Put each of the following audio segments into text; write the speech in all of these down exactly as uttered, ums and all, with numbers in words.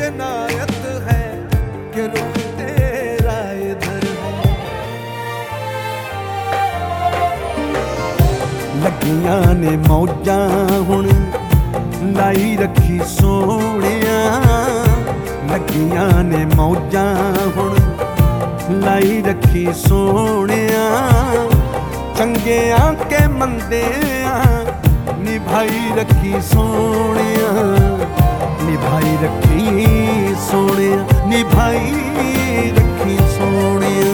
इनायत है कि रुख तेरा इधर है। लगियां ने मौजां हुण लाई रखी सोहणिया, लगियां ने मौजां हुण लाई रखी सोहणिया। चंगियां के मंदियां निभाई रखी सोहणिया, निभाई रखी सोहणिया, निभाई रखी सोहणिया।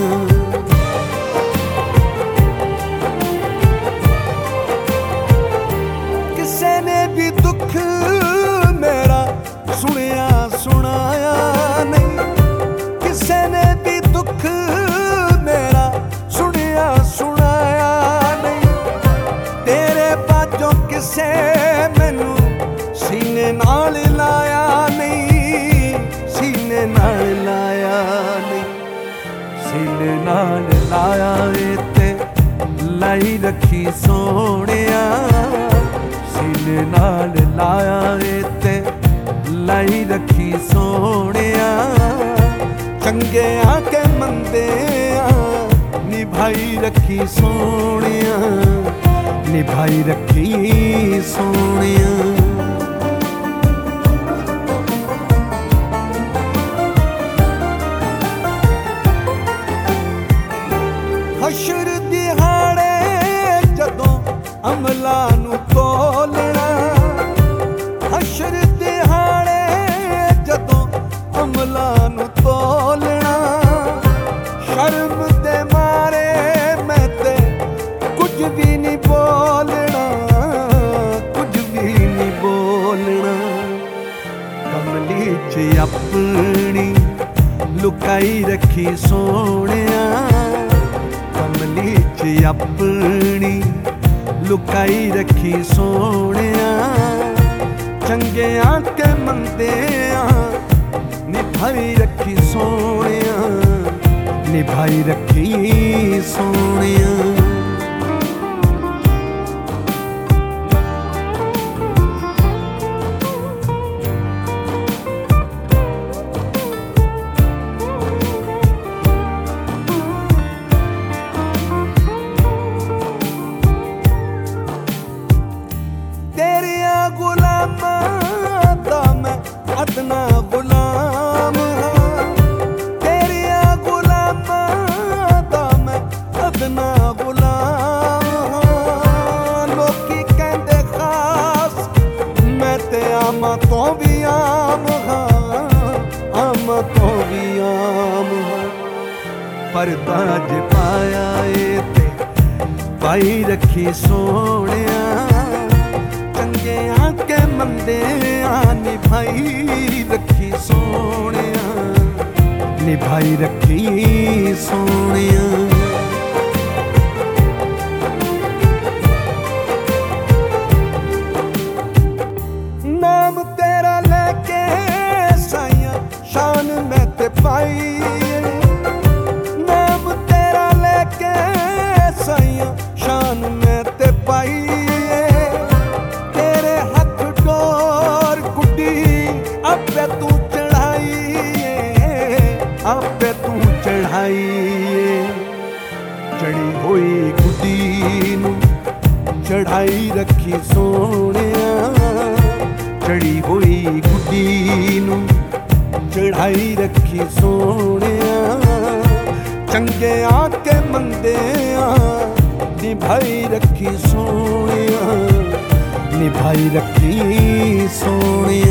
किसे ने भी दुख मेरा सुनिया सुनाया नहीं, किसे ने भी दुख मेरा सुनिया सुनाया नहीं। तेरे बाजों किसे मैनू सीने नाल लाया नहीं, सीने नाल लाया नहीं, सीने नाल लाया ते लाई रखी सोहणिया, सीने नाल लाया ते लाई रखी सोहणिया। चंगियां के मंदियां निभाई रखी सोहणिया, निभाई रखी सोहणिया। हशर दिहाड़े जदों अमला नू तोलना, हशर दिहाड़े जदों अमला नू तोलना। शर्म दे मारे मैं ते कुछ भी नहीं बोलना, कुछ भी नहीं बोलना। कमली च अपनी लुकाई रखी सोहणिया, कमली च अपनी लुकाई रखी सोहणिया। चंगियां के मंदियां निभाई रखी सोहणिया, निभाई रखी सोहणिया। तेरिया गुलामां दा मैं अदना गुलाम हां, तेरिया गुलामां दा मैं अदना गुलाम हां। लोकी कहंदे खास मैं ते आमा तो भी आम हां, आमा तो भी आम हां। पर्दा जे पाया ए ते पाई रखी सोहणिया। चंगियां के मंदियां निभाई रखी सोहणिया, निभाई रखी सोहणिया। नाम तेरा लेके साइयां शान मैं ते पाई, नाम तेरा लेके साइयां शान मैं ते पाई। आपे तू चढ़ाई, आपे तू चढ़ाई। चढ़ी हुई गुड्डी नू चढ़ाई रखी सोहणिया, चढ़ी हुई गुड्डी नू चढ़ाई रखी सोहणिया। चंगियां के मंदियां निभाई रखी सोहणिया, निभाई रखी सोहणिया।